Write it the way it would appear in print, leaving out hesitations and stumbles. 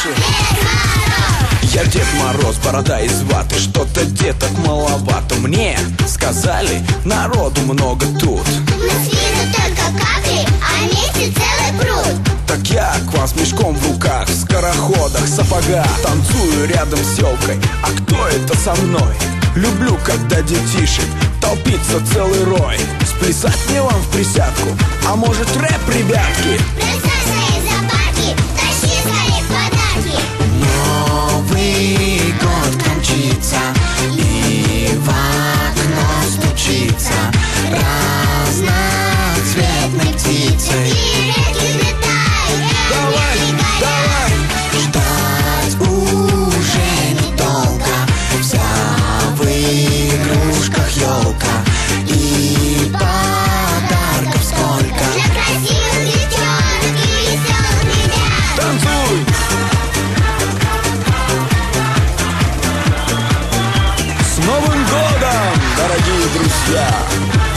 наши. Я Дед Мороз, борода из ваты. Что-то деток маловато. Мне сказали, народу много тут. Но с виду только капли, а вместе целый пруд. Так я к вам с мешком в руках, в скороходах, сапогах. Танцую рядом с елкой, а кто это со мной? Люблю, когда детишек толпится целый рой. Сплясать мне вам в присядку, а может рэп, ребятки? Бросай свои зоопарки, тащи скорее подарки. Новый год к нам мчится и в окно стучится разноцветной птицей. И реки взлетают, Давай, давай! Ждать уже недолго, вся в игрушках елка и подарков сколько. для красивых девчонок и веселых ребят. Танцуй! С Новым годом, дорогие друзья!